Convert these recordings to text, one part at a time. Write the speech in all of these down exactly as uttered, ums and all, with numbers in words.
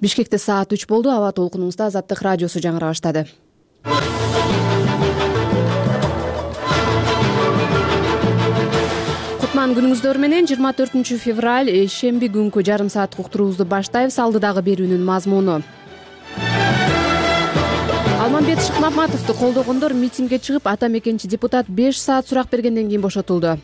Бишкекте саат үч болду. Аба толкунубузда Азаттык радиосу жаңыра баштады. Кутман күнүңүздөр менен жыйырма төртүнчү февраль шемби күнкү жарым сааттык уктуруубузду баштайбыз. Алдыдагы берүүнүн мазмуну: Алмамбет Шыкмаматовду колдогондор митингге чыгып, ата мекенчи депутат беш саат сурак бергенден кийин бошотулду.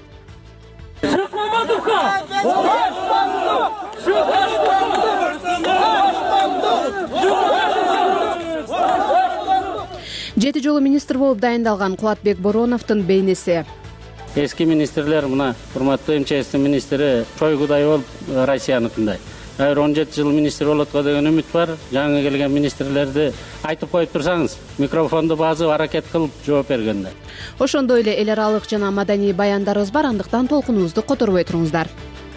Жети жолу министр болуп дайындалган Кубатбек Бороновдун бейнеси. Эски министрлер, мына урматтуу МЧСтин министри Шойгудай болуп Россияны тыңдайт. Эгер он жети жыл министр болот деген үмүт бар. Жаңы келген министрлерди айтып коюп турсаңыз, микрофонду базып аракет кылып жооп бергенде. Ошондой эле эл аралык жана маданий баяндарыбыз бар, андыктан толкунубузду которбой туруңуздар.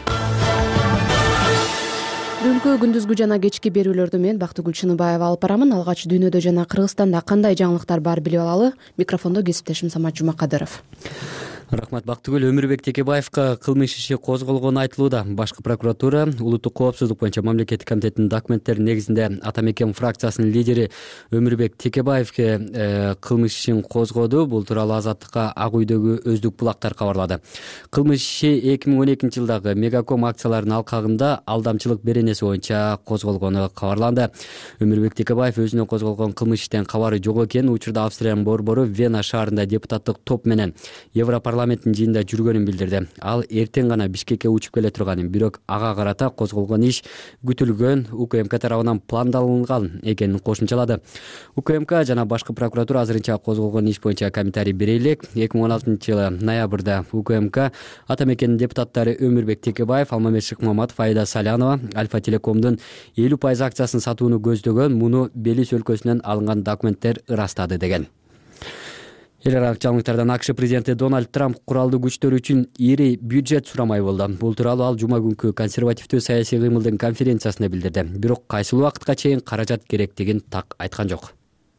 Бүгүнкү күндүзгү жана кечки берүүлөрдү мен Бактыгүл Чыныбаева алып барамын. Алгач дүйнөдө жана Кыргызстанда кандай жаңылыктар бар билип алалы. Микрофондо кесиптешим Самат Жумакадыров. Рахмат Бактыгүл. Өмүрбек Текебаевга кылмыш иши козголгону айтылууда. Башкы прокуратура улуттук коопсуздук боюнча мамлекеттик комитетинин документтери негизинде Ата мекен фракциясынын лидери Өмүрбек Текебаевге кылмыш ишин козгоду. Бул тууралуу Азаттыкка Ак үйдөгү өздүк булактар кабарлады. Кылмыш иши эки миң он экинчи жылдагы Мегаком акцияларынын алкагында алдамчылык беренеси боюнча козголгону кабарланды. Өмүрбек Текебаев өзүнө козголгон кылмыш иштен кабары жок экенин, учурда Австриянын борбору Вена шаарында депутаттык топ менен Европарламент парламенттин жыйынында жүргөнүн билдирди. Ал эртең гана Бишкекке учуп келе турганын, бирок ага карата козголгон иш күтүлгөн УКМК тарабынан пландалынган экенин кошумчалады. УКМК жана башкы прокуратура азырынча козголгон иш боюнча комментарий бере элек. эки миң он алтынчы жылы ноябрда УКМК Ата мекенин депутаттары Өмүрбек Текебаев, Алмамбет Шыкмаматов, Айда Салянова Альфа Телекомдун элүү пайыз акциясын сатууну көздөгөн, муну Белиз өлкөсүнөн алынган документтер ырастады деген. Эл аралык жаңылыктардан АКШ президенти Дональд Трамп куралдуу күчтөр үчүн ири бюджет сурамай болду. Бул тууралуу ал жума күнкү консервативдүү саясий кыймылдын конференциясында билдирди. Бирок кайсыл убакытка чейин каражат керектигин так айткан жок.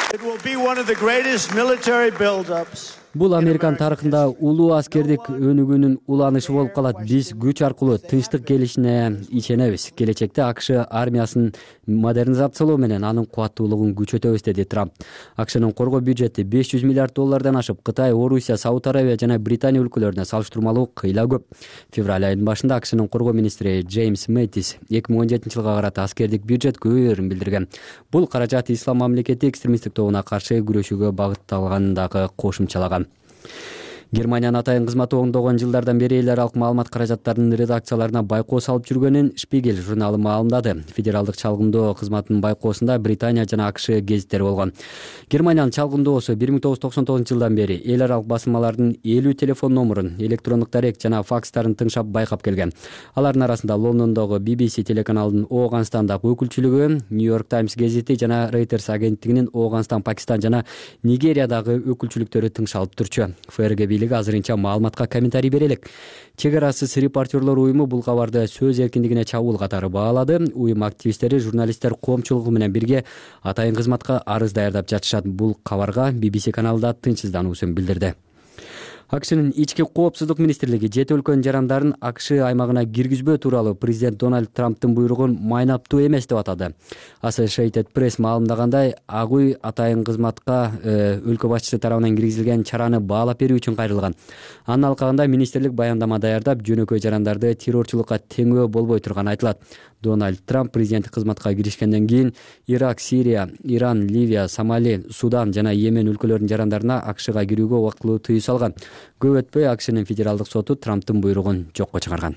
Бул Американ тарыхында улуу аскердик өнүгүүнүн уланышы болуп калат. Биз күч аркылуу тынчтык келишине ишенебиз. Келечекте АКШ армиясын модернизациялоо менен анын кубаттуулугун күчөтөбүз, деди Трамп. АКШнын коргоо бюджети беш жүз миллиард доллардан ашып, Кытай, Орусия, Сауд Арабия жана Британия өлкөлөрүнө салыштырмалуу кыйла көп. Февраль айынын башында АКШнын коргоо министри Джеймс Мэттис эки миң он жетинчи жылга карата аскердик бюджет көбөйөрүн билдирген. Бул каражат ислам мамлекети экстремисттик тобуна каршы күрөшүүгө багытталганын дагы кошумчалаган. Германиянын атайын кызматы оңдогон жылдардан бери эл аралык маалымат каражаттарынын редакцияларына байкоо салып жүргөнүн Шпигель журналы маалымдады. Федералдык чалгындоо кызматынын байкоосунда Британия жана АКШ гезиттери болгон. Германиянын чалгындоосу бир миң тогуз жүз токсон тогузунчу жылдан бери эл аралык басылмалардын элүү телефон номурун, электрондук дарек жана факстарын тыңшап байкап келген. Алардын арасында Лондондогу би би си телеканалынын Ооганстандагы өкүлчүлүгү, Нью-Йорк Таймс гезити жана Reuters агенттигинин Ооганстан, Пакистан жана Нигериядагы өкүлчүлүктөрү тыңшалып турчу. ФРГ азырынча маалыматка комментарий бере элек. Чек арасыз репортерлор уюму бул кабарды сөз эркиндигине чабуул катары баалады. Уюм активисттери журналисттер коомчулугу менен бирге атайын кызматка арыз даярдап жатышат. Бул кабарга би би си каналында тынчсыздануусун билдирди. АКШнын ички коопсуздук министрлиги жети өлкөнүн жарандарын АКШ аймагына киргизбөө тууралуу президент Дональд Трамптын буйругун майнаптуу эмес деп атады. Associated Press маалымдагандай, Ак үй атайын кызматка өлкө башчысы тарабынан киргизилген чараны баалап берүү үчүн кайрылган. Анын алкагында министрлик баяндама даярдап, жөнөкөй жарандарды террорчулукка теңөө болбой турганы айтылат. Дональд Трамп президенттик кызматка киришкенден кийин Ирак, Сирия, Иран, Ливия, Сомали, Судан жана Йемен өлкөлөрүнүн жарандарына АКШга кирүүгө убактылуу тыюу салган. Көп өтпөй АКШнын федералдык соту Трамптын буйругун жокко чыгарган.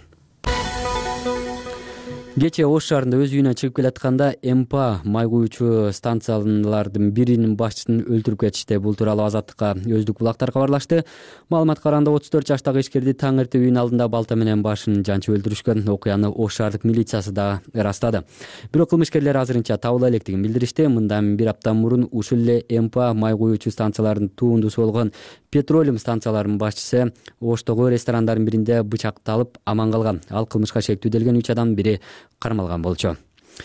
Кечээ Ош шаарында өз үйүнөн чыгып келатканда МПА май куючу станциялардын биринин башчысын өлтүрүп кетишти. Бул тууралуу Азаттыкка өздүк булактар кабарлашты. Маалыматка караганда отуз төрт жаштагы ишкерди таң эрте үйүнүн алдында балта менен башын жанчып өлтүрүшкөн. Окуяны Ош шаардык милициясы да ырастады. Бирок кылмышкерлер азырынча табыла электигин билдиришти. Мындан бир апта мурун ушул эле МПА май куючу станциялардын туундусу болгон Петролиум станцияларынын башчысы Оштогу ресторандардын биринде бычакталып аман калган. Ал кылмышка шектүү делген үч адамдын бири кармалган болчу.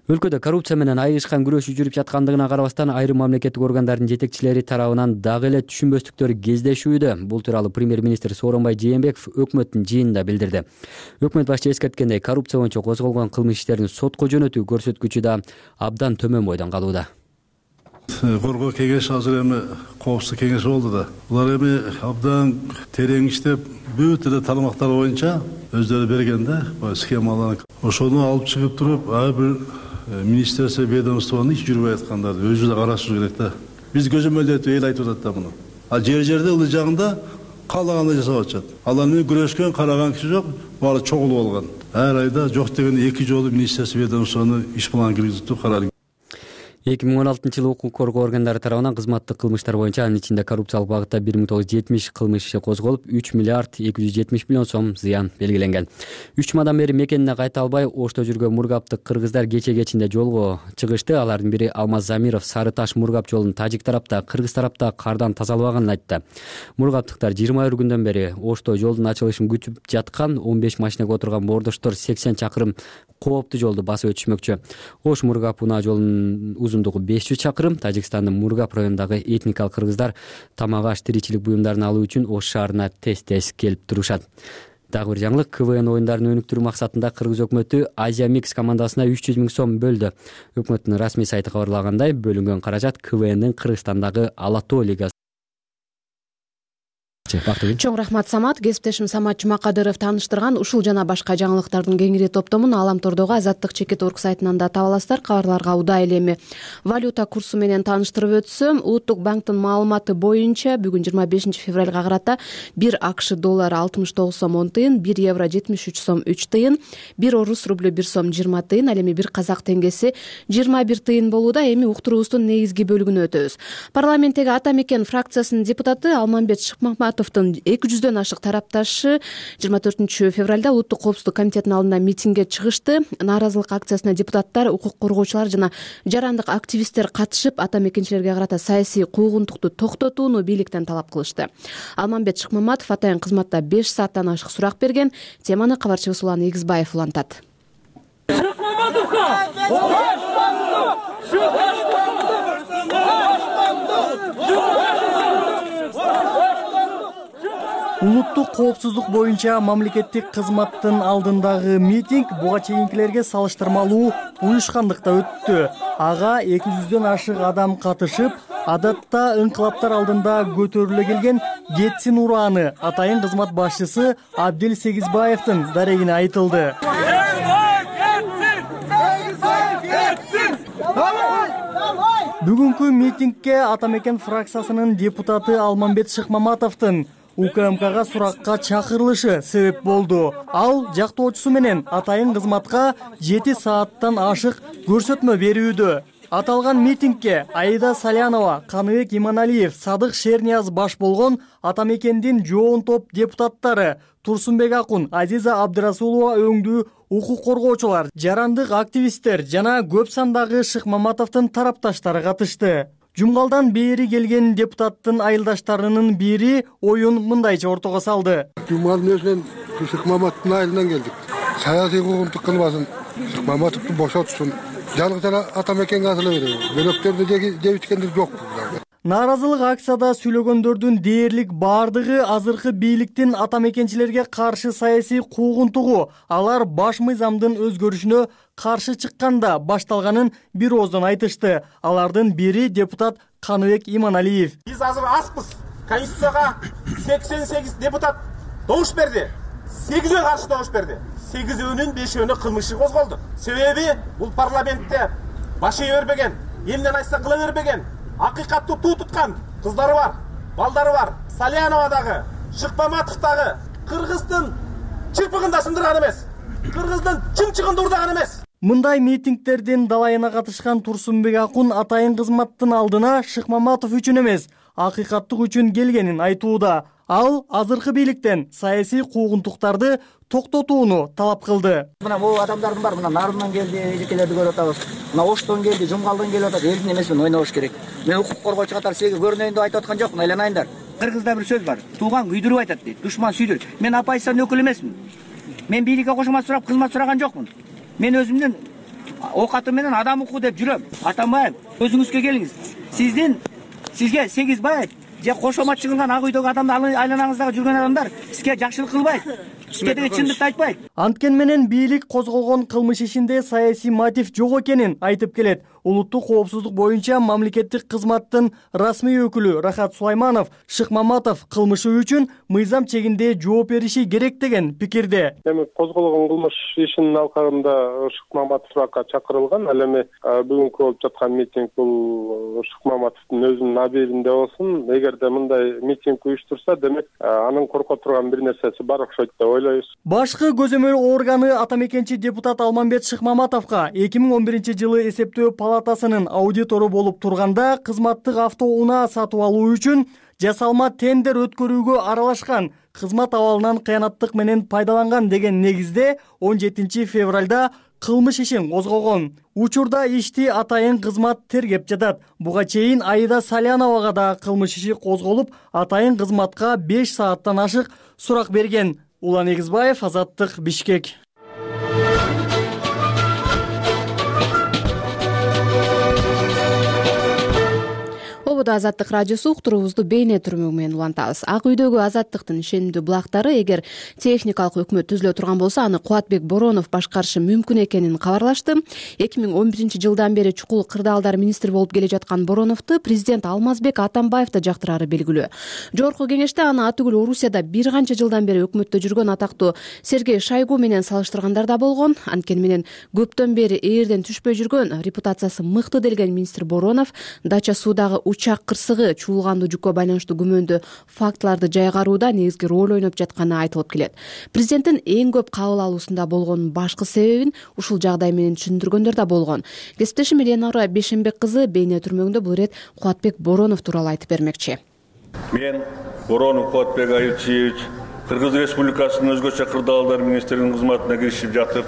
Өлкөдө коррупция менен айыгышкан күрөшүү жүрүп жаткандыгына карабастан айрым мамлекеттик органдардын жетекчилери тарабынан дагы эле түшүнбөстүктөр кездешүүдө. Бул тууралуу премьер-министр Сооронбай Жээнбеков өкмөттүн жыйынында билдирди. Өкмөт башчы эскерткендей, коррупция боюнча козголгон кылмыш иштерин сотко жөнөтүү көрсөткүчү да абдан төмөн бойдон калууда. Коргоо кеңеш азыр эми коопсуздук кеңеши болду да. Булар эми абдан терең иштеп, бүт эле тармактар боюнча өздөрү берген да, схемаларын. Ошону алып чыгып туруп, ар бир министерство, ведомствонун иш жүрбөй аткандарды өзү да карашуу керек да. Биз көзөмөлдөтүп эл айтып атат да муну. А жер-жерде ылдый жагында каалагандай жасап атышат. Алар менен күрөшкөн, караган киши жок, баары чогулуп алган. Ар айда жок дегенде эки жолу министерство, ведомствону иш планын киргизип каралган. эки миң он алтынчы жылы укук коргоо органдары тарабынан кызматтык кылмыштар боюнча, анын ичинде коррупциялык багытта бир миң тогуз жүз жетимиш кылмыш иши козголуп, үч миллиард эки жүз жетимиш миллион сом зыян белгиленген. үч жумадан бери мекенине кайта албай Ошто жүргөн мургаптык кыргыздар кече кечинде жолго чыгышты. Алардын бири Алмаз Замиров Сары Таш мургап жолун тажик тарапта, кыргыз тарапта кардан тазалабаганын айтты. Мургаптыктар жыйырма бир күндөн бери Ошто жолдун ачылышын күтүп жаткан, он беш машинага отурган боордоштор сексен чакырым кооптуу жолду басып өтүшмөкчү. Ош Мургап унаа жолунун узундугу беш жүз чакырым. Тажикстандын Мургап районундагы этникалык кыргыздар тамак аш, тиричилик буюмдарын алуу үчүн Ош шаарына тез-тез келип турушат. Дагы бир жаңылык, КВН оюндарын өнүктүрүү максатында Кыргыз өкмөтү Азия Микс командасына үч жүз миң сом бөлдү. Өкмөттүн расмий сайты кабарлагандай, бөлүнгөн каражат КВНдин Кыргызстандагы Ала тоо лигасы. Чоң рахмат, Самат. Кесиптешим Самат Жумакадыров тааныштырган ушул жана башка жаңылыктардын кеңири топтомун Аламтордогу Азаттык чекит орг сайтынан да таба аласыздар. Кабарларга удай эле эми валюта курсу менен тааныштырып өтсөм, Улуттук банктын маалыматы боюнча бүгүн жыйырма бешинчи февралга карата бир АКШ доллары алтымыш тогуз сом он тыйын, бир евро жетимиш үч сом үч тыйын, бир орус рублю бир сом жыйырма тыйын, ал эми бир казак теңгеси жыйырма бир тыйын болууда. Эми уктуруубуздун негизги бөлүгүнө өтөбүз. Парламенттеги Ата Мекен фракциясынын депутаты Алмамбет Шыкмаматовдун эки жүздөн ашык тарапташы жыйырма төртүнчү февралда Улуттук коопсуздук комитетинин алдында митингге чыгышты. Нааразылык акциясына депутаттар, укук коргоочулар жана жарандык активисттер катышып, ата мекенчилерге карата саясий куугунтукту токтотууну бийликтен талап кылышты. Алмамбет Шыкмаматов атайын кызматта беш сааттан ашык сурак берген. Теманы кабарчыбыз Улан Эгизбаев улантат. Улуттук коопсуздук боюнча мамлекеттик кызматтын алдындагы митинг буга чейинкилерге салыштырмалуу уюшкандыкта өттү. Ага эки жүздөн ашык адам катышып, адатта ыңкылаптар алдында көтөрүлө келген кетсин урааны атайын кызмат башчысы Абдил Сегизбаевдин дарегине айтылды. Бүгүнкү митингке Ата Мекен фракциясынын депутаты Алмамбет Шыкмаматовдун УКМКга суракка чакырылышы себеп болду. Ал жактоочусу менен атайын кызматка жети сааттан ашык көрсөтмө берүүдө. Аталган митингке Аида Салянова, Каныбек Иманалиев, Садык Шернияз баш болгон Ата Мекендин жоон топ депутаттары, Турсунбек Акун, Азиза Абдырасулова өңдүү укук коргоочулар, жарандык активисттер жана көп сандагы Шыкмаматовдун тарапташтары катышты. Жумгалдан бери келген депутаттын айылдаштарынын бири оюн мындайча ортого салды. Жумгалдын өзүнөн Шыкмаматовдун айылынан келдик. Саясий куугунтук кылбасын, Шыкмаматовду бошотсун. Жалгыз эле Ата Мекенге асыла береби. Бөлөктөрдү жебиткендер жок. Нааразылык акцияда сүйлөгөндөрдүн дээрлик бардыгы азыркы бийликтин ата мекенчилерге каршы саясий куугунтугу, алар баш мыйзамдын өзгөрүшүнө каршы чыкканда башталганын бир ооздон айтышты. Алардын бири депутат Каныбек Иманалиев. Биз азыр аспыз. Конституцияга сексен сегиз депутат добуш берди. сегизөө каршы добуш берди. сегизөөнүн бешөөнү кылмыш иши козголду. Себеби бул парламентте баш ие бербеген, эмнен айтса кыла бербеген, акыйкаттуу туу туткан кыздары бар, балдары бар. Саляновадагы, Шыкмаматовдагы кыргыздын чырпыгында сындырган эмес, кыргыздын чымчыгында урдаган эмес. Мындай митингтердин далайына катышкан Турсунбек Акун атайын кызматтын алдына Шыкмаматов үчүн эмес, акыйкаттык үчүн келгенин айтууда. Ал азыркы бийликтен саясий куугунтуктарды токтотууну талап кылды. Мына бул адамдардын бар, мына Нарындан келди, эжекелерди көрүп атабыз. Мына Оштон келди, Жумгалдан келип атат. Элдин эмесин ойнобуш керек. Мен укук коргоочу катары сиздерге көрүнөйүн деп айтып аткан жокмун, айланайындар. Кыргызда бир сөз бар. Тууган күйдүрүп айтат дейт, душман сүйдүр. Мен оппозициянын өкүлү эмесмин. Мен бийликке кошмат сурап, кызмат сураган жокмун. Мен өзүмдүн ок аты менен адам укуу деп жүрөм. Атамбаев, өзүңүзгө келиңиз. Сиздин сизге сегиз бай же кошомат чыгылган ак үйдөгү адамдар, айланаңыздагы жүргөн адамдар сизге жакшылык кылбайт. Сизге деги чындыкты айтпайт. Анткени менен бийлик козголгон кылмыш ишинде саясий мотив жок экенин айтып келет. Улуттук коопсуздук боюнча мамлекеттик кызматтын расмий өкүлү Рахат Сулайманов Шык Маматов кылмышы үчүн мыйзам чегинде жооп бериши керек деген пикирде. Эми козголгон кылмыш ишинин алкагында Шык Маматов суракка чакырылган. Ал эми бүгүнкү болуп жаткан митинг бул Шык Маматовдун өзүнүн абийиринде болсун. Эгерде мындай митинг уюштурса, демек анын корко турган бир нерсеси бар окшойт деп ойлойбуз. Башкы көзөмөл органы атамекенчи депутат Алмамбет Шыкмаматовго эки миң он биринчи жылы эсептөө палатасынын аудитору болуп турганда кызматтык автоунаа сатып алуу үчүн жасалма тендер өткөрүүгө аралашкан, кызмат абалынан кыянаттык менен пайдаланган деген негизде он жетинчи февралда кылмыш ишин козгогон. Учурда ишти атайын кызмат тергеп жатат. Буга чейин Аида Саляновага да кылмыш иши козголуп, атайын кызматка беш сааттан ашык сурак берген. Улан Эгизбаев, Азаттык, Бишкек. Ободо Азаттык радиосу уктуруубузду бейне түрмөг менен улантабыз. Ак үйдөгү Азаттыктын ишенимдүү булактары эгер техникалык өкмөт түзүлө турган болсо, аны Кубатбек Боронов башкарышы мүмкүн экенин кабарлашты. эки миң он биринчи жылдан бери чукул кырдаалдар министри болуп келе жаткан Бороновду президент Алмазбек Атамбаев да жактырары белгилүү. Жогорку кеңеште аны атүгүл Орусияда бир канча жылдан бери өкмөттө жүргөн атактуу Сергей Шойгу менен салыштыргандар да болгон. Анткени менен көптөн бери ээрден түшпөй жүргөн, репутациясы мыкты делген министр Боронов Дача суудагы учак кырсыгы чуулгандуу жүккө байланыштуу күмөндүү фактыларды жайгарууда негизги роль ойноп жатканы айтылып келет. Президенттин эң көп кабыл алуусунда болгон башкы себебин ушул жагдай менен түшүндүргөндөр да болгон. Кесиптешим Эленора Бешенбек кызы бейне түрмөгүндө бул ирет Кубатбек Боронов тууралуу айтып бермекчи. Мен Боронов Кубатбек Айылчиевич Кыргыз Республикасынын өзгөчө кырдаалдар министринин кызматына киришип жатып,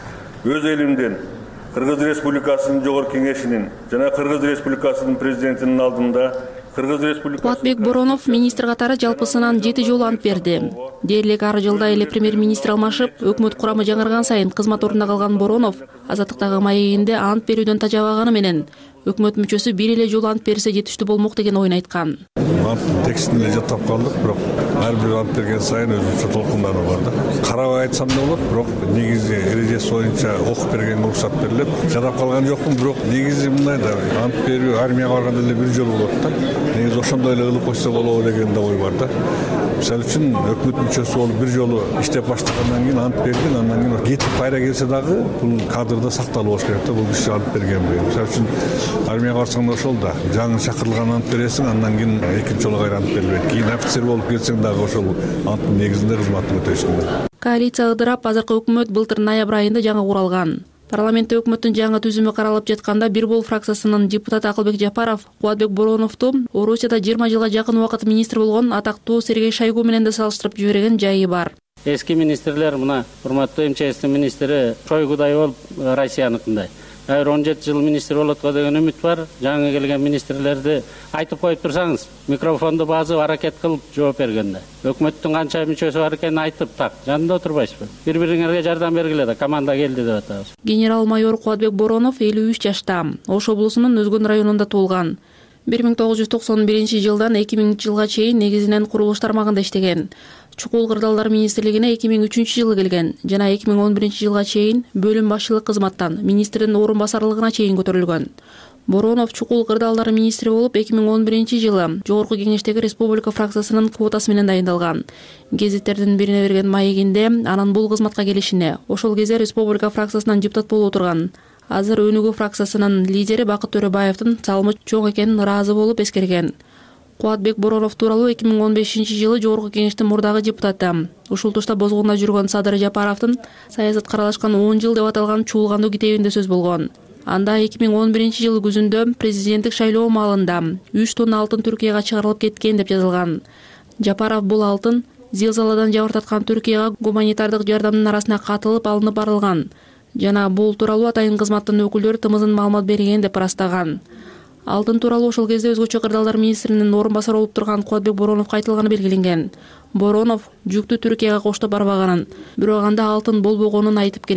өз элимден Кыргыз Республикасынын жогорку кеңешинин жана Кыргыз Республикасынын президентинин алдында Кыргыз Республикасы Кубатбек Боронов министр катары жалпысынан жети жолу ант берди. Дээрлик ар жылда эле премьер-министр алмашып, өкмөт курамы жаңырган сайын кызмат ордунда калган Боронов Азаттыктагы маегинде ант берүүдөн тажабаганы менен өкмөт мүчөсү бир эле жолу ант берсе жетиштүү болмок деген оюн айткан. Анттын текстин эле жаттап калдык, бирок ар бир ант берген сайын өзүнчө толкундар бар да. Карабай айтсам да болот, бирок негизи эрежеси боюнча окуп берген уруксат берилет. Жадап калган жокмун, бирок негизи мындай да, ант берүү армияга барганда эле бир жолу болот да. Негизи ошондой эле кылып койсо болобу деген да ой бар да. Мисалы үчүн өкмөт мүчөсү болуп бир жолу иштеп баштагандан кийин ант берген, андан кийин кетип кайра келсе дагы бул кадрда сакталып болуш керек да, бул киши ант бергенби. Мисалы үчүн армияга барсаң да ошол да, жаңы чакырылган ант бересиң, андан кийин экинчи жолу кайра ант берилбейт. Кийин офицер болуп келсең дагы ошол анттын негизинде кызматын өтөйсүң да. Коалиция ыдырап, азыркы өкмөт былтыр ноябрь айында жаңы куралган. Парламентте өкмөттүн жаңы түзүмү каралып жатканда Бир Бол фракциясынын депутаты Акылбек Жапаров Кубатбек Бороновду Орусияда жыйырма жылга жакын убакыт министр болгон атактуу Сергей Шойгу менен да салыштырып жиберген жайы бар. Эски министрлер мына урматтуу МЧС министри Шойгудай болуп Россияныкындай. Эгер он жети жыл министр болот деген үмүт бар. Жаңы келген министрлерди айтып коюп турсаңыз, микрофонду базып аракет кылып жооп бергенде. Өкмөттүн канча мүчөсү бар экенин айтып так, жанында отурбайсызбы? Бири-бириңерге жардам бергиле да, команда келди деп атабыз. Генерал-майор Кубатбек Боронов элүү үч жашта, Ош облусунун Өзгөн районунда туулган. бир миң тогуз жүз токсон биринчи жылдан эки миңинчи жылга чейин негизинен курулуш тармагында иштеген. Чукул кырдаалдар министрлигине эки миң үчүнчү жылы келген жана эки миң он биринчи жылга чейин бөлүм башчылык кызматтан министрдин орун басарлыгына чейин көтөрүлгөн. Боронов Чукул кырдаалдар министри болуп эки миң он биринчи жылы жогорку кеңештеги республика фракциясынын квотасы менен дайындалган. Гезиттердин бирине берген маегинде анын бул кызматка келишине ошол кезде республика фракциясынан депутат болуп отурган. Азыр Өнүгүү фракциясынын лидери Бакыт Төрөбаевдин салымы чоң экенин ыраазы болуп эскерген. Кубатбек Боронов тууралуу эки миң он бешинчи жылы жогорку кеңештин мурдагы депутаты, ушул тушта бозгунда жүргөн Садыр Жапаровдун саясатка аралашкан он жыл деп аталган чуулгандуу китебинде сөз болгон. Анда эки миң он биринчи жылы күзүндө президенттик шайлоо маалында үч тонна алтын Түркияга чыгарылып кеткен деп жазылган. Жапаров бул алтын зилзаладан жабыртаткан Түркияга гуманитардык жардамдын арасына катылып алынып барылган жана бул тууралуу атайын кызматтын өкүлдөрү тымызын маалымат берген деп ырастаган. Алтын тууралуу ошол кезде өзгөчө кырдаалдар министринин орун басары болуп турган Кубатбек Бороновго айтылганы белгиленген. Боронов жүктү Түркияга коштоп барбаганын, бирок анда алтын болбогонун айтып келет.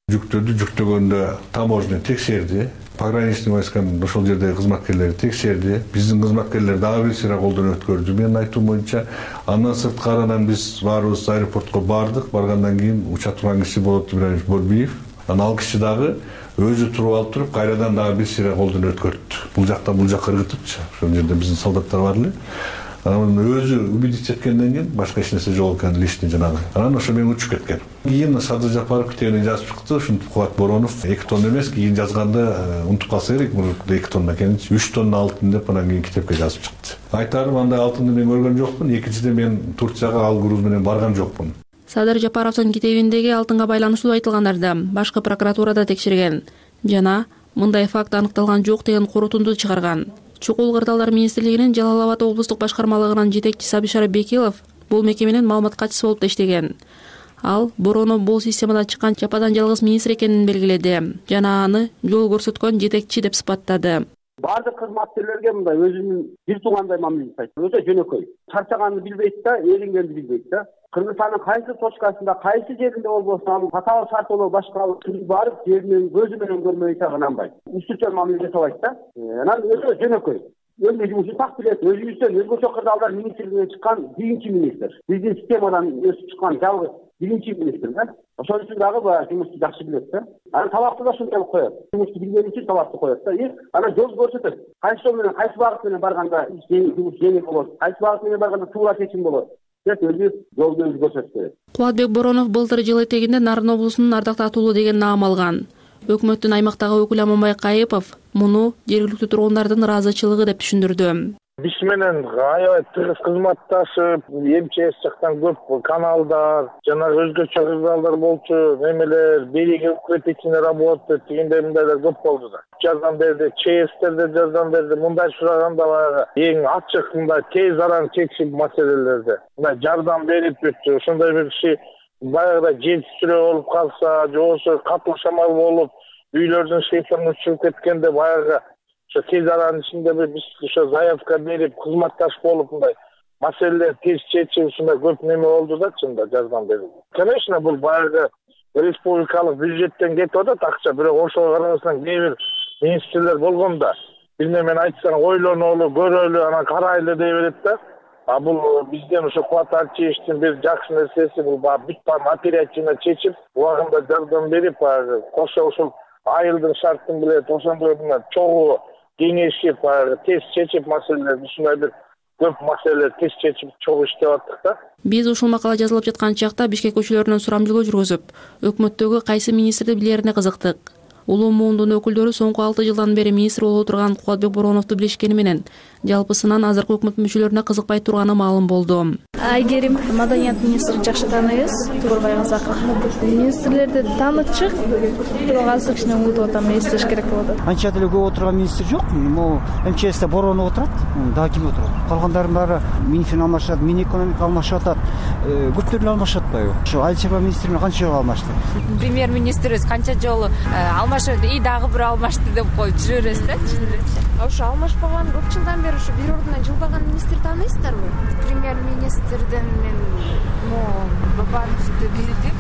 Жүктөрдү жүктөгөндө таможня текшерди. Пограничный войсканын ошол жердеги кызматкерлери текшерди. Биздин кызматкерлер дагы бир сыйра колдон өткөрдү менин айтуум боюнча. Андан сырткарынан биз баарыбыз аэропортко бардык. Баргандан кийин уча турган киши Болот Ибраимович Борбиев. Анан ал киши дагы өзү туруп алып туруп кайрадан дагы бир сыйра колдон өткөрттү. Бул жактан бул жакка ыргытыпчы. Ошол жерде биздин солдаттар бар эле. Анан өзү убедить эткенден кийин башка эч нерсе жок экенин лишний жанагы. Анан ошо менен учуп кеткен. Кийин Садыр Жапаров китебинен жазып чыкты. Ушинтип Кубат Боронов эки тонна эмес, кийин жазганда унутуп калса керек, бул эки тонна экенин. үч тонна алтын деп анан кийин китепке жазып чыкты. Айтарым, андай алтынды мен көргөн жокмун. Экинчиден мен Турцияга ал груз менен барган жокмун. Садыр Жапаровдун китебиндеги алтынга байланыштуу айтылгандарды башкы прокуратурада текшерген жана мындай факт аныкталган жок деген корутунду чыгарган. Чукул кырдаалдар министрлигинин Жалал Абад облустук башкармалыгынын жетекчиси Абишара Бекилов бул мекеменин маалымат катчысы болуп иштеген. Ал Боронов бул системада чыккан жападан жалгыз министр экенин белгиледи жана аны жол көрсөткөн жетекчи деп сыпаттады. Бардык кызматкерлерге мындай өзүнүн бир туугандай мамиле жасайт. Өтө жөнөкөй. Чарчаганды билбейт да, эрингенди билбейт да. Кыргызстандын кайсы точкасында, кайсы жеринде болбосун, ал каталык шарт болобу башка барып, жеринин көзү менен көрмөйсө ынанбайт. Үстүчө мамиле жасабайт да. Анан өтө жөнөкөй. Өзүнүн жумушун так билет. Өзүбүздөн өзгөчө кырдаалдар министрлигинен чыккан биринчи министр. Биздин системадан өсүп чыккан жалгыз биринчи министр да. Ошол үчүн дагы баягы жумушту жакшы билет да. Анан талапты да ушунчалык коет. Жумушту билгени үчүн талапты коет да. И анан жол көрсөтөт. Кайсы жол менен, кайсы багыт менен барганда жумуш жеңил болот, кайсы багыт менен барганда туура чечим болот. Өзү жолду өзү көрсөтөт. Кубатбек Боронов былтыр жыл этегинде Нарын облусунун Ардакты Атуулу деген наам алган. Өкмөттүн аймактагы өкүлү Аманбай Кайыпов муну жергиликтүү тургундардын ыраазычылыгы деп түшүндүрдү. Биз менен аябай тыгыз кызматташып, МЧС жактан көп каналдар, жана өзгөчө кырдаалдар болчу, немелер, береги укрепительный работа, дегендей мындайлар көп болду да. Жардам берди, ЧСтерде жардам берди, мындай сураганда баягы эң ачык, мындай тез аран чечим маселелерди. Мындай жардам берип бүттү. Ошондой бир киши баягыда жер сүрө болуп калса, же болбосо катуу шамал болуп, үйлөрдүн шифрын учуруп кеткенде баягы ошо тез аранын ичинде биз ошо заявка берип, кызматташ болуп, мындай маселелер тез чечип, ушундай көп неме болду да, чында жардам берилди. Конечно, бул баягы республикалык бюджеттен кетип атат акча, бирок ошого карабастан кээ бир министрлер болгон да. Бир немен айтсаң ойлонолу, көрөлү, анан карайлы дей берет да. А бул бизден ошо Кубат Алчиевичтин бир жакшы нерсеси, бул баягы бүт баарын оперативно чечип, убагында жардам берип, баягы кошо ушул айылдын шартын билет, ошондой чогуу кеңешип, баягы тез чечип маселелерди, ушундай бир көп маселелер тез чечип чогуу иштеп аттык да. Биз ушул макала жазылып жаткан чакта Бишкек көчөлөрүнөн сурамжылоо жүргүзүп, өкмөттөгү кайсы министрди билерине кызыктык. Улуу муундун өкүлдөрү соңку алты жылдан бери министр болуп отурган Кубатбек Бороновду билишкени менен жалпысынан азыркы өкмөт мүчөлөрүнө кызыкпай турганы маалым болду. Айгерим маданият министри жакшы тааныйбыз, Тургунбай Казаков. Министрлерди таанычык, бирок азыр кичине унутуп атам, эстеш керек болуп атат. Анча деле көп отурган министр жок. Могу МЧСте Боронов отурат, дагы ким отурат? Калгандардын баары Минфин алмашат, Минэкономика алмашып атат. Көптөрү алмашып атпайбы? Ошо Айыл чарба министри менен канча жолу алмашты? Премьер-министрибиз канча жолу алмашты, и дагы бир алмашты деп коюп жүрө бересиз да, түшүндүрчү. Ошо алмашпаган көп жылдан бери ушу бир ордуна жылдаган министр тааныйсыздарбы? Премьер-министрден мен могу Бабановду билдим.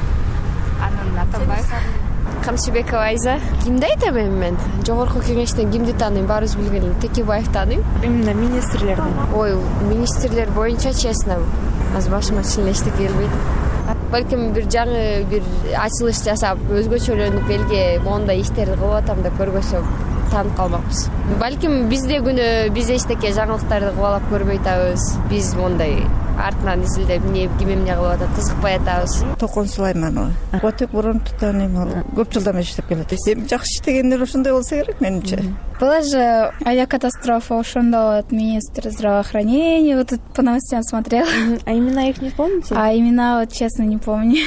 Анан Атамбаев. Камчыбекова Айза. Кимди айтам эми мен? Жогорку кеңештен кимди тааныйм? Баарыбыз билген эле Текебаев тааныйм. Именно министрлерден. Ой, министрлер боюнча честно, азыр башыма эчтеке келбейт. Балким бир жаңы бир ачылыш жасап, өзгөчөлөнүп элге мондай иштерди кылып атам деп көргөсө таанып калмакпыз. Балким бизде күнү биз эчтеке жаңылыктарды кубалап көрбөй атабыз. Биз мондай артынан изилдеп эмне ким эмне кылып атат кызыкпай атабыз. Токон Сулайманова. Кубатбек Бороновду тааныйм, ал көп жылдан бери иштеп келет. Эми жакшы иштегендер ошондой болсо керек менимче. Была же авиакатастрофа, ошондо вот министр здравоохранения, вот тут по новостям смотрела. А имена их не помните? А имена вот честно не помню.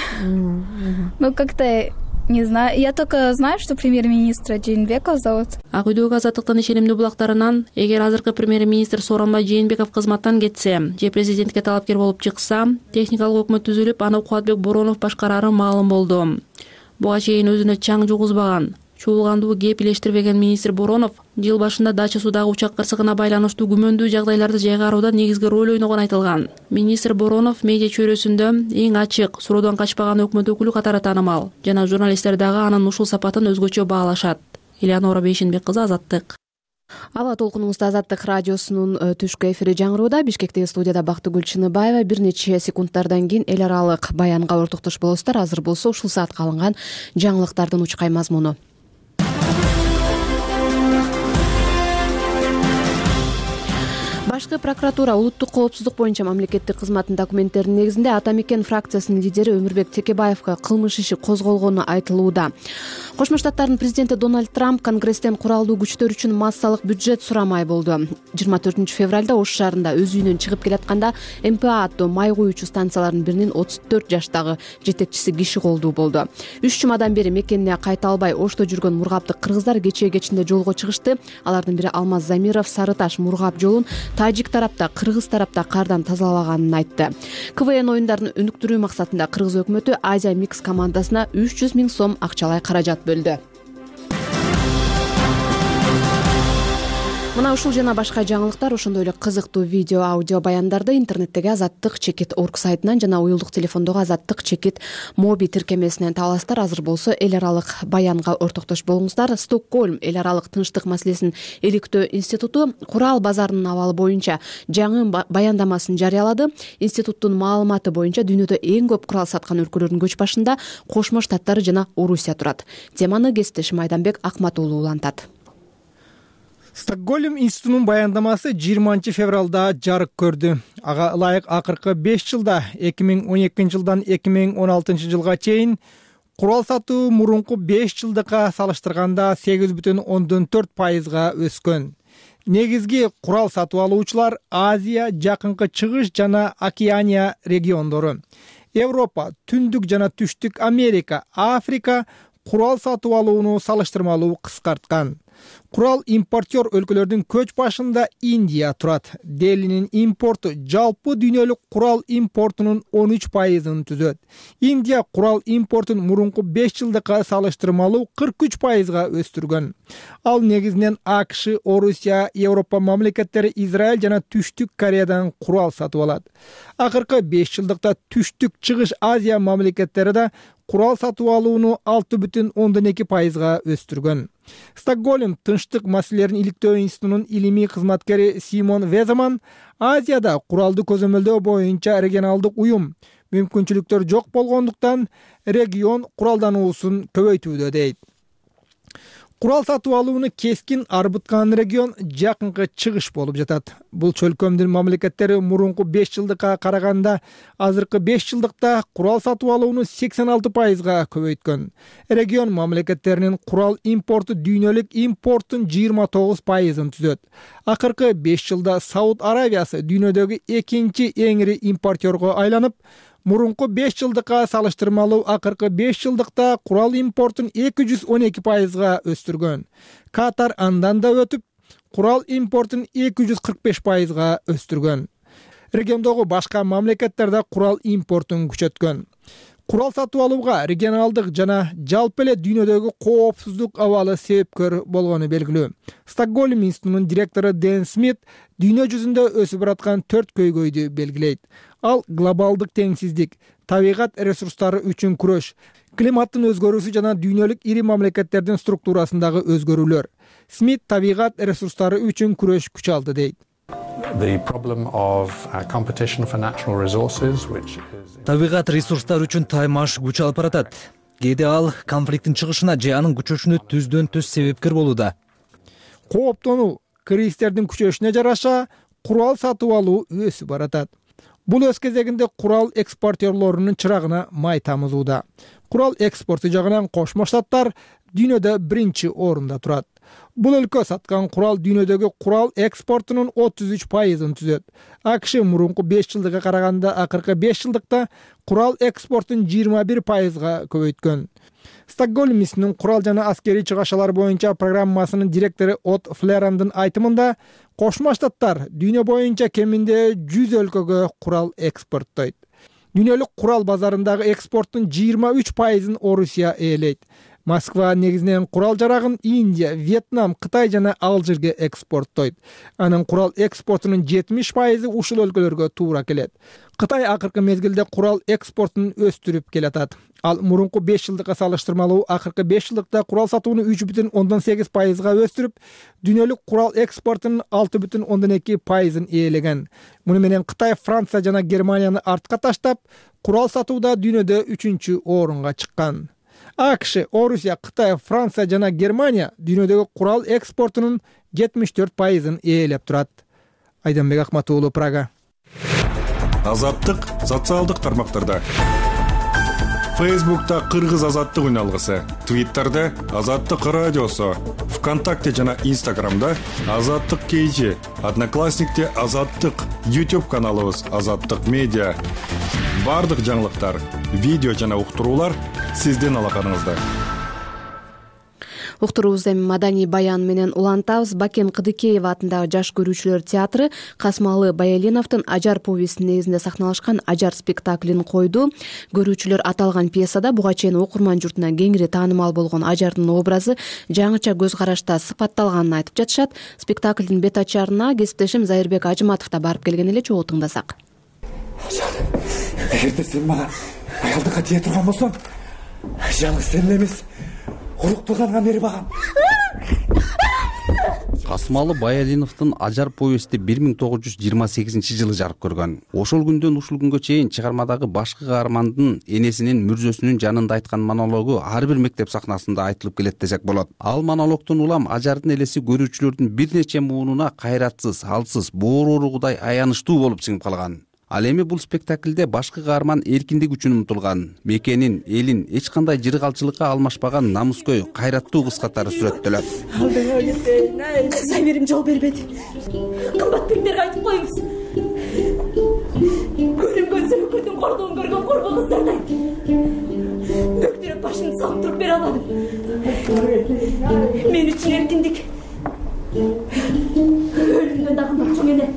Ну как-то не знаю. Я только знаю, что премьер-министра Жээнбеков зовут. Ак үйдөгү Азаттыктын ишенимдүү булактарынан эгер азыркы премьер-министр Сооронбай Жээнбеков кызматтан кетсе же президентке талапкер болуп чыкса, техникалык өкмөт түзүлүп, аны Кубатбек Боронов башкарары маалым болду. Буга чейин өзүнө чаң жугузбаган, Чуулгандуу кеп илештирбеген министр Боронов жыл башында Дача суудагы учак кырсыгына байланыштуу күмөндүү жагдайларды жайгарууда негизги роль ойногон айтылган. Министр Боронов медиа чөйрөсүндө эң ачык, суроодон качпаган өкмөт өкүлү катары таанымал жана журналисттер дагы анын ушул сапатын өзгөчө баалашат. Элеонора Бейшенбек кызы, Азаттык. Аба толкунуңузда Азаттык радиосунун түшкү эфири жаңырууда. Бишкектеги студияда Бактыгүл Чыныбаева. Бир нече секундтардан кийин эл аралык баянга ортоктош болосуздар. Азыр болсо ушул саатка алынган жаңылыктардын учкай мазмуну. Башкы прокуратура улуттук коопсуздук боюнча мамлекеттик кызматтын документтеринин негизинде Ата Мекен фракциясынын лидери Өмүрбек Текебаевга кылмыш иши козголгону айтылууда. Кошмо Штаттардын президенти Дональд Трамп Конгресстен куралдуу күчтөр үчүн массалык бюджет сурамай болду. жыйырма төртүнчү февралда Ош шаарында өз үйүнөн чыгып келатканда эм пэ а аттуу май куючу станцияларынын биринин отуз төрт жаштагы жетекчиси киши колдуу болду. Үч жумадан бери мекенине кайта албай Ошто жүргөн мургаптык кыргыздар кечээ кечинде жолго чыгышты. Алардын бири Алмаз Замиров Сары Таш мургап жолун Тажик тарапта, кыргыз тарапта кардан тазалаганын айтты. ка вэ эн оюндарын өнүктүрүү максатында кыргыз өкмөтү Азия Микс командасына үч жүз миң сом акчалай каражат бөлдү. Мына ушул жана башка жаңылыктар, ошондой эле кызыктуу видео, аудио баяндарды интернеттеги Азаттык чекит орг сайтынан жана уюлдук телефондогу Азаттык чекит моби тиркемесинен таба аласыздар. Азыр болсо эл аралык баянга ортоктош болуңуздар. Стокгольм эл аралык тынчтык маселесин иликтөө институту курал базарынын абалы боюнча жаңы баяндамасын жарыялады. Институттун маалыматы боюнча дүйнөдө эң көп курал саткан өлкөлөрдүн көч башында Кошмо Штаттары жана Орусия турат. Теманы кесиптешим Айданбек Акмат уулу улантат. Стокгольм институтунун баяндамасы жыйырманчы февралда жарык көрдү. Ага ылайык акыркы беш жылда эки миң он экинчи жылдан эки миң он алтынчы жылга чейин курал сатуу мурунку беш жылдыкка салыштырганда сегиз бүтүн ондон төрт пайызга өскөн. Негизги курал сатып алуучулар Азия, Жакынкы Чыгыш жана Океания региондору. Европа, Түндүк жана Түштүк Америка, Африка курал сатып алууну салыштырмалуу кыскарткан. Курал импортер өлкөлөрдүн көч башында Индия турат. Делинин импорту жалпы дүйнөлүк курал импортунун он үч пайызын түзөт. Индия курал импортун мурунку беш жылдыкка салыштырмалуу кырк үч пайызга өстүргөн. Ал негизинен а ка ш, Орусия, Европа мамлекеттери, Израиль жана Түштүк Кореядан курал сатып алат. Акыркы беш жылдыкта Түштүк Чыгыш Азия мамлекеттери да курал сатып алууну алты бүтүн ондон эки пайызга өстүргөн. Стокгольм тынчтык маселелерин иликтөө институтунун илимий кызматкери Симон Веземан Азияда куралды көзөмөлдөө боюнча регионалдык уюм мүмкүнчүлүктөр жок болгондуктан регион куралдануусун көбөйтүүдө дейт. Курал сатып алууну кескин арбыткан регион Жакынкы Чыгыш болуп жатат. Бул чөлкөмдүн мамлекеттери мурунку беш жылдыкка караганда азыркы беш жылдыкта курал сатып алууну сексен алты пайызга көбөйткөн. Регион мамлекеттеринин курал импорту дүйнөлүк импорттун жыйырма тогуз пайызын түзөт. Акыркы беш жылда Сауд Аравиясы дүйнөдөгү экинчи эң ири импортерго айланып, мурунку беш жылдыкка салыштырмалуу акыркы беш жылдыкта курал импортун эки жүз он эки пайызга өстүргөн. Катар андан да өтүп, курал импортун эки жүз кырк беш пайызга өстүргөн. Региондогу башка мамлекеттерде курал импортун күчөткөн. Курал сатып алууга регионалдык жана жалпы эле дүйнөдөгү коопсуздук абалы себепкөр болгону белгилүү. Стокгольм институтунун директору Дэн Смит дүйнө жүзүндө өсүп бараткан төрт көйгөйдү белгилейт. Ал глобалдык теңсиздик, табигат ресурстары үчүн күрөш, климаттын өзгөрүүсү жана дүйнөлүк ири мамлекеттердин структурасындагы өзгөрүүлөр. Смит табигат ресурстары үчүн күрөш күч алды дейт. Табигат ресурстары үчүн таймаш күч алып баратат. Кээде ал конфликттин чыгышына же анын күчөшүнө түздөн түз себепкер болууда. Кооптонуу кризистердин күчөшүнө жараша курал сатып алуу өсүп баратат. Бул өз кезегинде курал экспортерлорунун чырагына май тамызууда. Курал экспорту жагынан Кошмо Штаттар дүйнөдө биринчи орунда турат. Бул өлкө саткан курал дүйнөдөгү курал экспортунун отуз үч пайызын түзөт. а ка ш мурунку беш жылдыкка караганда акыркы беш жылдыкта курал экспортун жыйырма бир пайызга көбөйткөн. Стокгольм институтунун курал жана аскерий чыгашалар боюнча программасынын директору От Флерандын айтымында, Кошмо Штаттар дүйнө боюнча кеминде жүз өлкөгө курал экспорттойт. Дүйнөлүк курал базарындагы экспорттун жыйырма үч пайызын Орусия ээлейт. Москва негизинен курал жарагын Индия, Вьетнам, Кытай жана Алжирге экспорттойт. Анын курал экспортунун жетимиш пайызы ушул өлкөлөргө туура келет. Кытай акыркы мезгилде курал экспортун өстүрүп келатат. Ал мурунку беш жылдыкка салыштырмалуу акыркы беш жылдыкта курал сатууну үч бүтүн ондон сегиз пайызга өстүрүп, дүйнөлүк курал экспортунун алты бүтүн ондон эки пайызын ээлеген. Муну менен Кытай, Франция жана Германияны артка таштап, курал сатууда дүйнөдө үчүнчү орунга чыккан. АКШ, Орусия, Кытай, Франция жана Германия дүйнөдөгү курал экспортунун жетимиш төрт пайызын ээлеп турат. Айданбек Акмат уулу, Прага. Азаттык социалдык тармактарда. Фейсбукта Кыргыз азаттык үналгысы, Твиттерде Азаттык радиосу, ВКонтакте жана Инстаграмда Азаттык кейжи, Одноклассникте Азаттык, YouTube каналыбыз Азаттык медиа. Бардык жаңылыктар, видео жана уктуруулар сиздин алаканыңызда. Уктуруубузду эми маданий баян менен улантабыз. Бакен Кыдыкеева атындагы жаш көрүүчүлөр театры Касмалы Баялиновдун Ажар повестинин негизинде сахналашкан Ажар спектаклин койду. Көрүүчүлөр аталган пьесада буга чейин окурман журтуна кеңири таанымал болгон Ажардын образы жаңыча көз карашта сыпатталганын айтып жатышат. Спектаклдин бет ачарына кесиптешим Зайырбек Ажыматов да барып келген эле, чогуу тыңдасак. Эгерде сен мага аялдыкка тие турган болсоң, жалгыз сен эле эмес, уруктурганга бери багам. Касмалы Баялиновдун Ажар повести бир миң тогуз жүз жыйырма сегизинчи жылы жарык көргөн. Ошол күндөн ушул күнгө чейин чыгармадагы башкы каармандын энесинин мүрзөсүнүн жанында айткан монологу ар бир мектеп сахнасында айтылып келет десек болот. Ал монологдон улам Ажардын элеси көрүүчүлөрдүн бир нече муунуна кайратсыз, алсыз, боорууругудай аянычтуу болуп сиңип калган. Ал эми бул спектаклде башкы каарман эркиндик үчүн умтулган, мекенин, элин эч кандай жыргалчылыкка алмашпаган намыскөй, кайраттуу кыз катары сүрөттөлөт. Алдыңа кетейин, Самирим жол бербеди. Кымбат бектерге айтып коюңуз. Көрүнгөн сөйкөтүн кордон көргөн корбо кыздардай. Бөктүрөп башын салып туруп бере алмадым. Мен үчүн эркиндик. Өлүмдөн дагы бачың эле.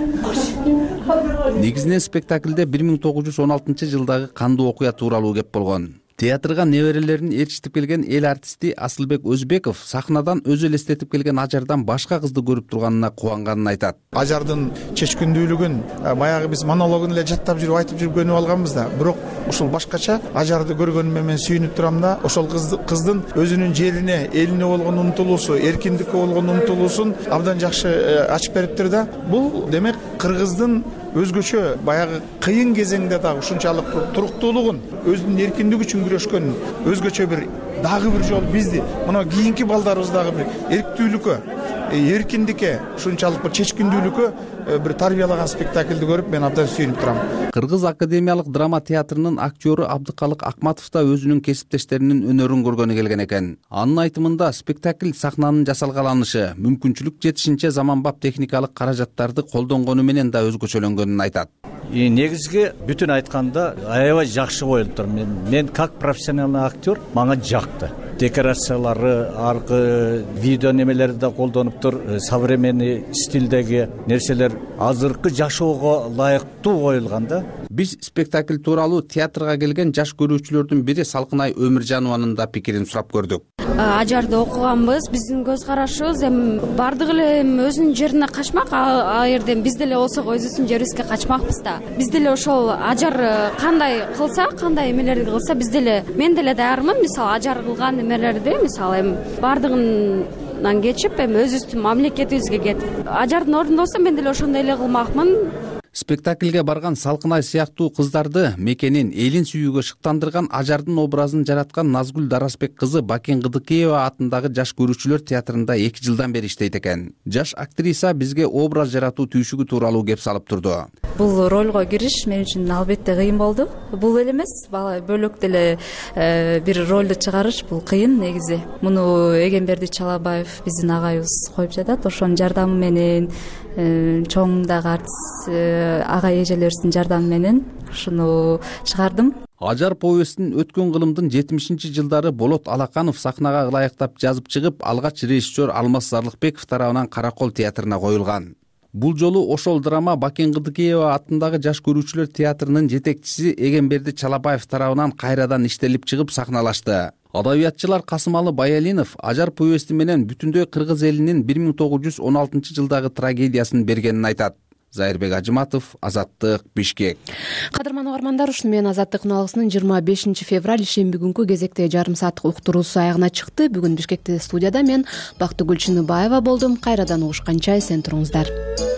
Негизинен спектаклде бир миң тогуз жүз он алтынчы жылдагы кандуу окуя тууралуу кеп болгон. Театрга неберелерин ээрчитип келген эл артисти Асылбек Өзбеков сахнадан өзү элестетип келген Ажардан башка кызды көрүп турганына кубанганын айтат. Ажардын чечкиндүүлүгүн баягы биз монологун эле жаттап жүрүп айтып жүргөнүп алганбыз да, бирок ушул башкача Ажарды көргөнүмө мен сүйүнүп турам да, ошол кыздын өзүнүн жерине, элине болгон умтулуусу, эркиндикке болгон умтулуусун абдан жакшы ачып бериптир да. Бул демек кыргыздын өзгөчө баягы кыйын кезеңде дагы ушунчалык туруктуулугун, өзүнүн эркиндиги үчүн күрөшкөн өзгөчө бир дагы бир жол бизди мына кийинки балдарыбыздагы бир эрктүүлүккө, эркиндикке, ушунчалык бир чечкиндүүлүккө бир тарбиялаган спектаклди көрүп мен абдан сүйүнүп турам. Кыргыз академиялык драма театрынын актёру Абдыкалык Акматов да өзүнүн кесиптештеринин өнөрүн көргөнү келген экен. Анын айтымында спектакль сахнанын жасалгаланышы, мүмкүнчүлүк жетишинче заманбап техникалык каражаттарды колдонгону менен да өзгөчөлөнгөнүн айтат. Негизги бүтүн айтканда аябай жакшы коюлуптур. Мен, мен как профессиональный актер мага жакты. Декорациялары, аркы видео немелери да колдонуптур. Современный стилдеги нерселер азыркы жашоого ылайыктуу коюлган да. Биз спектакль тууралуу театрга келген жаш көрүүчүлөрдүн бири Салкынай Өмүржанованын да пикирин сурап көрдүк. Ажарды окуганбыз, биздин көз карашыбыз эми бардыгы эле өзүнүн жерине качмак, а жерден биз деле болсок өзүбүздүн жерибизге качмакпыз да. Биз деле ошол Ажар кандай кылса, кандай эмелерди кылса, биз деле мен деле даярмын. Мисалы Ажар кылган эмелерди, мисалы эми бардыгынан кечип, эми өзүбүздүн мамлекетибизге кетип, Ажардын ордунда болсо мен деле ошондой эле кылмакмын. Спектакльге барган Салкынай сыяктуу кыздарды мекенин, элин сүйүүгө шыктандырган Ажардын образын жараткан Назгүл Дарасбек кызы Бакен Кыдыкеева атындагы жаш көрүүчүлөр театрында эки жылдан бери иштейт экен. Жаш актриса бизге образ жаратуу түйшүгү тууралуу кеп салып турду. Бул ролго кириш мен үчүн албетте кыйын болду. Бул эле эмес, бала бөлөк деле бир ролду чыгарыш бул кыйын негизи. Муну Эгемберди Чалабаев биздин агайыбыз коюп жатат. Ошонун жардамы менен чоңдагы артист ага эжелерибиздин жардамы менен ушуну чыгардым. Ажар повестин өткөн кылымдын жетимишинчи жылдары Болот Алаканов сахнага ылайыктап жазып чыгып, алгач режиссер Алмаз Зарлыкбеков тарабынан Каракол театрына коюлган. Бул жолу ошол драма Бакен Кыдыкеева атындагы жаш көрүүчүлөр театрынын жетекчиси Эгемберди Чалабаев тарабынан кайрадан иштелип чыгып сахналашты. Адабиятчылар Касымалы Баялинов ажар повести менен бүтүндөй кыргыз элинин бир миң тогуз жүз он алтынчы жылдагы трагедиясын бергенин айтат. Зайырбек Ажыматов, Азаттык, Бишкек. Кадырман угармандар, ушуну менен Азаттык алгысынын жыйырма бешинчи февраль ишемби күнкү кезекте жарым сааттык уктуруусу аягына чыкты. Бүгүн Бишкекте студияда мен Бактыгүл Чыныбаева болдум. Кайрадан угушканча эсен туруңуздар.